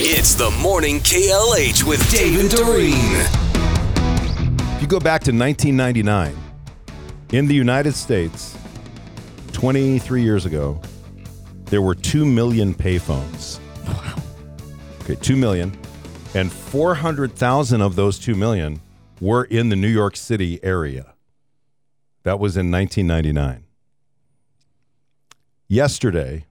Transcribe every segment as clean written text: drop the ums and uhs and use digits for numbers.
It's the Morning KLH with Dave and Doreen. If you go back to 1999, in the United States, 23 years ago, there were 2 million payphones. Wow. Okay, 2 million. And 400,000 of those 2 million were in the New York City area. That was in 1999. Yesterday,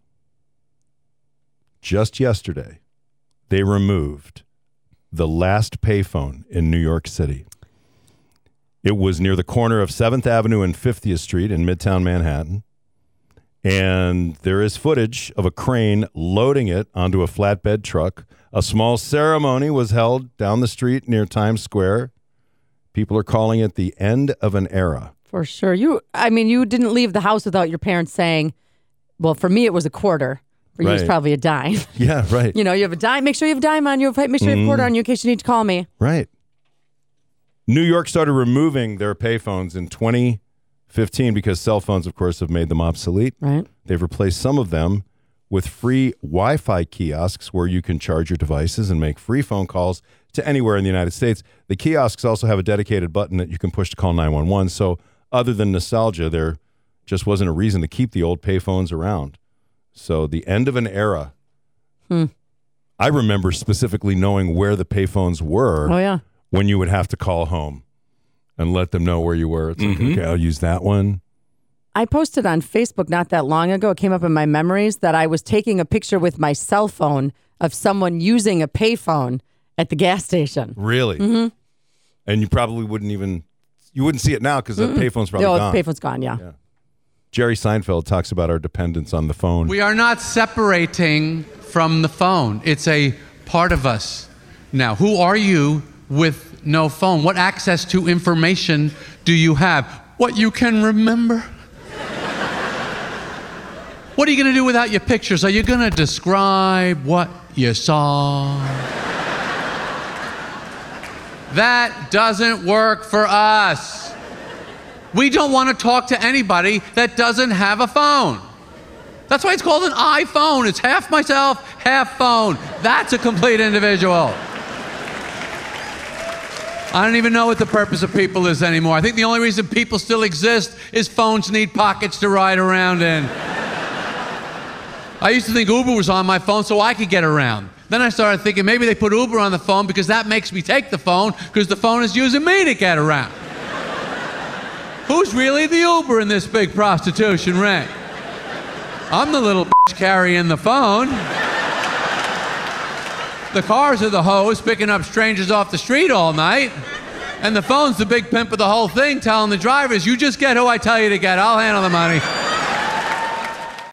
just yesterday, they removed the last payphone in New York City. It was near the corner of 7th Avenue and 50th Street in Midtown Manhattan. And there is footage of a crane loading it onto a flatbed truck. A small ceremony was held down the street near Times Square. People are calling it the end of an era. For sure. You didn't leave the house without your parents saying, well, for me, it was a quarter. For you, it's probably a dime. Yeah, right. You have a dime. Make sure you have a dime on you. Make sure you have a quarter on you in case you need to call me. Right. New York started removing their payphones in 2015 because cell phones, of course, have made them obsolete. Right. They've replaced some of them with free Wi-Fi kiosks where you can charge your devices and make free phone calls to anywhere in the United States. The kiosks also have a dedicated button that you can push to call 911. So other than nostalgia, there just wasn't a reason to keep the old payphones around. So the end of an era. I remember specifically knowing where the payphones were. Oh, yeah. When you would have to call home and let them know where you were. It's like, okay, I'll use that one. I posted on Facebook not that long ago. It came up in my memories that I was taking a picture with my cell phone of someone using a payphone at the gas station. Really? Mm-hmm. And you probably wouldn't see it now because the payphone's probably gone. The payphone's gone, yeah. Jerry Seinfeld talks about our dependence on the phone. We are not separating from the phone. It's a part of us. Now, who are you with no phone? What access to information do you have? What you can remember? What are you going to do without your pictures? Are you going to describe what you saw? That doesn't work for us. We don't want to talk to anybody that doesn't have a phone. That's why it's called an iPhone. It's half myself, half phone. That's a complete individual. I don't even know what the purpose of people is anymore. I think the only reason people still exist is phones need pockets to ride around in. I used to think Uber was on my phone so I could get around. Then I started thinking maybe they put Uber on the phone because that makes me take the phone because the phone is using me to get around. Who's really the Uber in this big prostitution ring? I'm the little bitch carrying the phone. The cars are the hoes picking up strangers off the street all night. And the phone's the big pimp of the whole thing telling the drivers, you just get who I tell you to get. I'll handle the money.